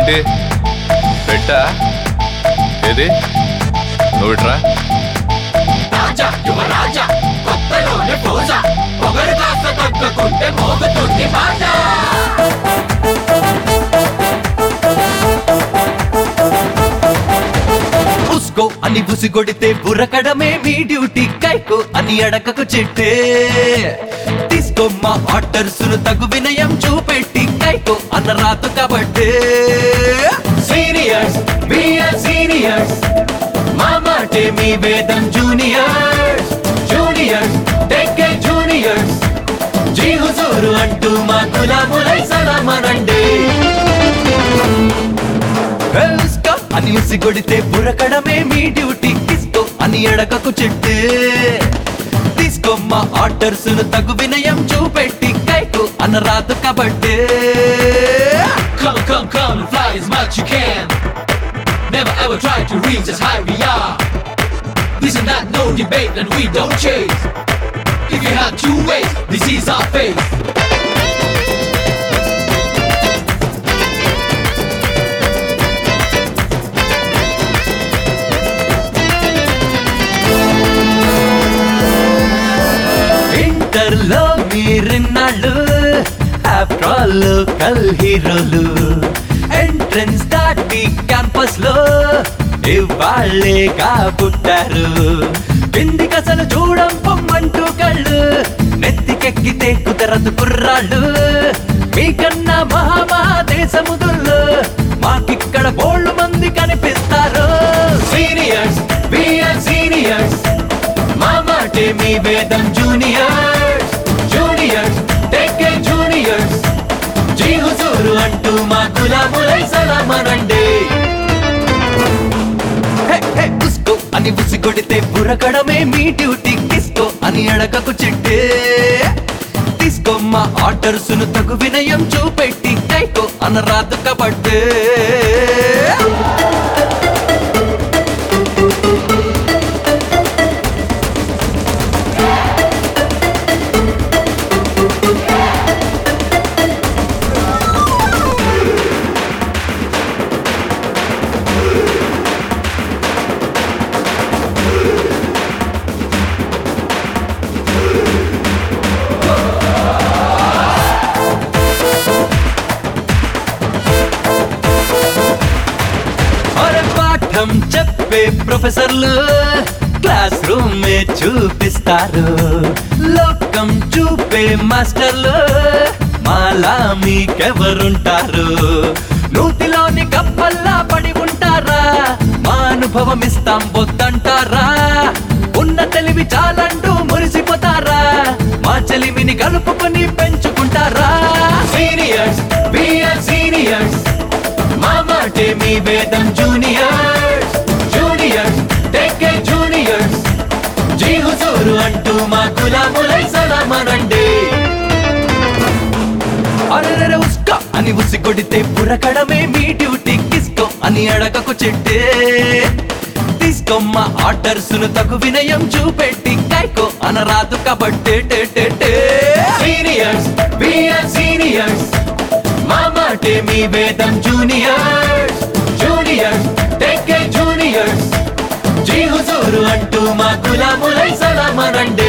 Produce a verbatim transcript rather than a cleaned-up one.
ఏంటి పెట్టా ఏది నువ్వు ఇట్రా రాజా యువరాజా కొత్తలోనే పోజా పొగరు కాస్త తగ్గకుంటే మోగుతుంది మాట ఉస్కో అని బుసిగొడితే బుర్రకడమే మీ డ్యూటీ కైకో అని అడకకు చెట్టే తీసుకోమ్మా ఆర్డర్స్ ను తగు వినయం చూపెట్టి కైకో అన్న రాదు కాబట్టే సీనియర్స్ బిఆర్ సీనియర్స్ మా మాటే మీ వేదం జూనియర్స్ జూనియర్స్ టెక్కే జూనియర్స్ జీ హుజూరు అంటూ మా గులాములై సలామనండి ఉస్కో అని ఉసిగొడితే బుర్రకడమే మీ డ్యూటీ తీసుకో అని అడకకు చెట్టే తీసుకోమ్మా ఆర్డర్స్ ను తగు వినయం చూపెట్టి కైకో అన్న రాదు కాబట్టే Come, come, come and fly as much you can. Never ever try to reach as high we are. This is not no debate and we don't chase. If you have two ways, this is our fate. ఇంటర్లో మీరిన్నాళ్ళు after all local హీరోలు entrance దాటి campus లో ఇవాళ్ళే కాబుట్టారు కిందికి అసలు చూడం పొమ్మంటూ కళ్ళు నెత్తికెక్కితే కుదరదు కుర్రాళ్ళు మీకన్నా మహామహాదేశముదుల్లో మాకిక్కడ బోళ్ళు మంది కనిపిస్తారు Seniors, we are seniors. మా మాటే మీ వేదం జూనియర్స్ జూనియర్స్ టెక్కే జూనియర్స్ జీ హుజూరు అంటూ మా గులాములై సలామనండి హే, హే, ఉస్కో అని ఉసిగొడితే బుర్రకడమే మీ డ్యూటీ తీసుకో అని అడగకు చెట్టే తీసుకోమ్మా ఆర్డర్స్ ను తగు వినయం చూపెట్టి కైకో అన్న రాదు కాబట్టే పాఠం చెప్పే ప్రొఫెసర్లు క్లాస్ రూమ్ మే చూపిస్తారు లోకం చూపే మాస్టర్లు మాలా మీకెవరుంటారు నూతిలోని కప్పల్లా పడి ఉంటారా మా అనుభవం ఇస్తాం వద్దంటారా ఉన్న తెలివి చాలంటూ మురిసిపోతారా మా చెలిమిని కలుపుకొని పెంచుకుంటారా సీనియర్స్ we are seniors. మా మాటే మీ వేదం జూనియర్స్ జూనియర్స్ టెక్కే జూనియర్స్ జీ హుజూరు అంటూ మా గులాములై సలామనండి అరెరెరె ఉస్కో అని ఉసిగొడితే బుర్రకడమే మీ డ్యూటీ కిస్కో అని అడగకు చెట్టే తీసుకోమ్మా ఆర్డర్స్ ను తగు వినయం చూపెట్టి కైకో అనరాదు కాబట్టే టే టే టే సీనియర్స్ we are seniors. మా మాటే మీ వేదం జూనియర్స్ జూనియర్స్ టెక్కే జూనియర్స్ జీ హుజూరు అంటూ మా గులాములై సలామనండి